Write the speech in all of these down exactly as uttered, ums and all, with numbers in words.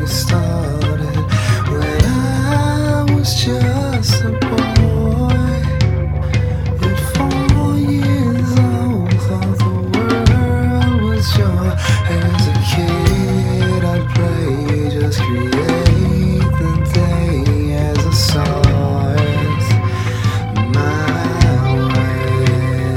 started when I was just a boy. At four years old, thought the world was joy. As a kid, I'd play, just create the day as I saw it my way.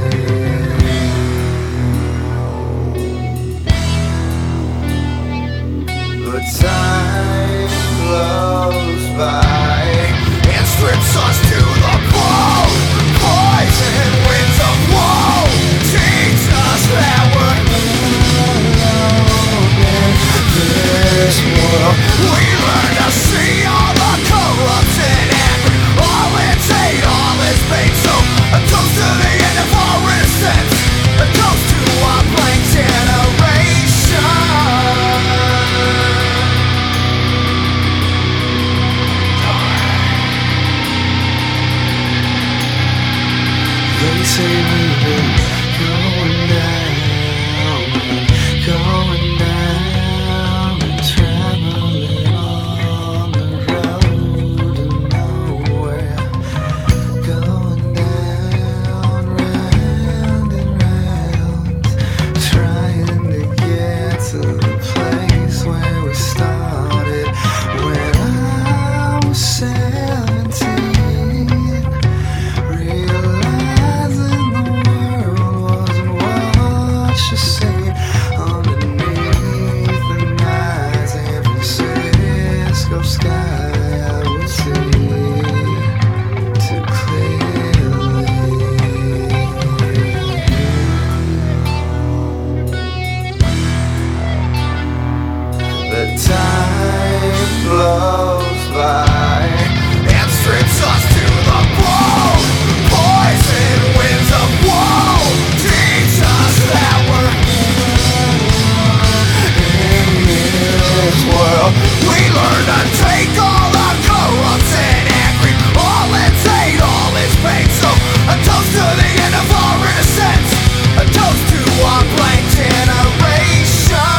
But time blows by and strips us to the bone. Poison winds of woe teach us that we're alone in this world. We learn to see all the corrupt and angry, all its hate, all its pain. So a toast to the end of our innocence, a toast to our blank generation. They say we've been going down, going down, and traveling on the road to nowhere. Going down, round and round, trying to get to the place where we started when I was seventeen. Realizing the world wasn't what you seen underneath the night San Francisco sky, I would see too clearly. The time blows by and strips us to the bone. Poison winds of woe teach us that we're in this world. We learn to take all the corrupt and angry, all its hate, all its pain. So a toast to the end of our innocence, a toast to our blank generation.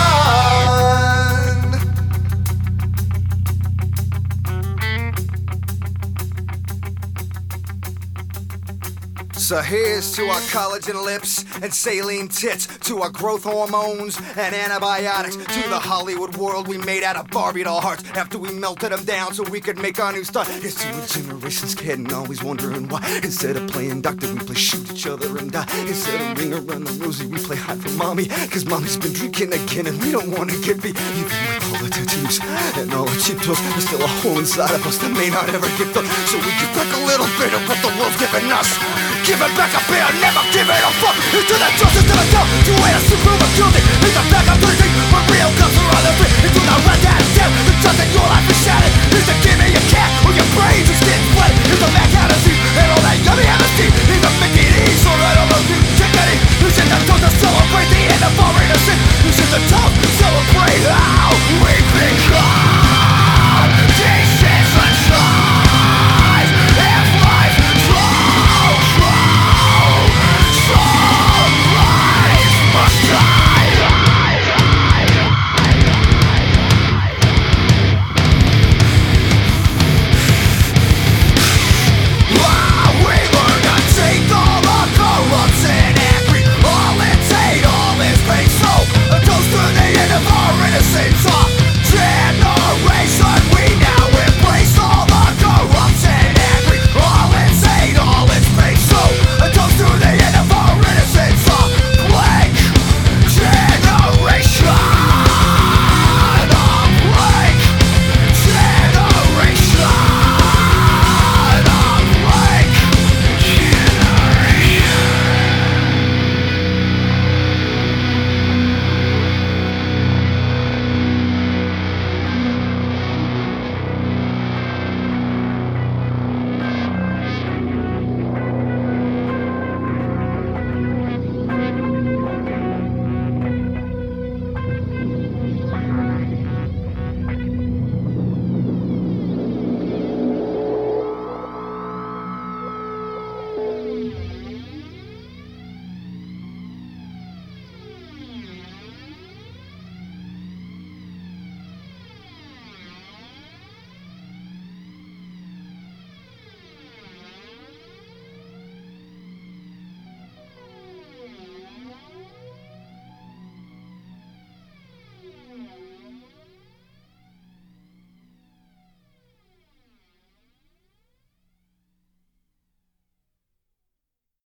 So here's to our collagen lips and saline tits, to our growth hormones and antibiotics, to the Hollywood world we made out of Barbie doll hearts after we melted them down so we could make our new start. Here's to a generation scared and always wondering why. Instead of playing doctor, we play shoot each other and die. Instead of ring around the rosy, we play hide for mommy, cause mommy's been drinking again and we don't want to get beat. Even with all the tattoos and all the cheap toes, there's still a hole inside of us that may not ever get filled. So we give back a little bit of what the world's giving us. Give it back a bit, never give it a fuck. Into the justice to the town, to hate us to prove us guilty. Make the back up to the thing, but real guns.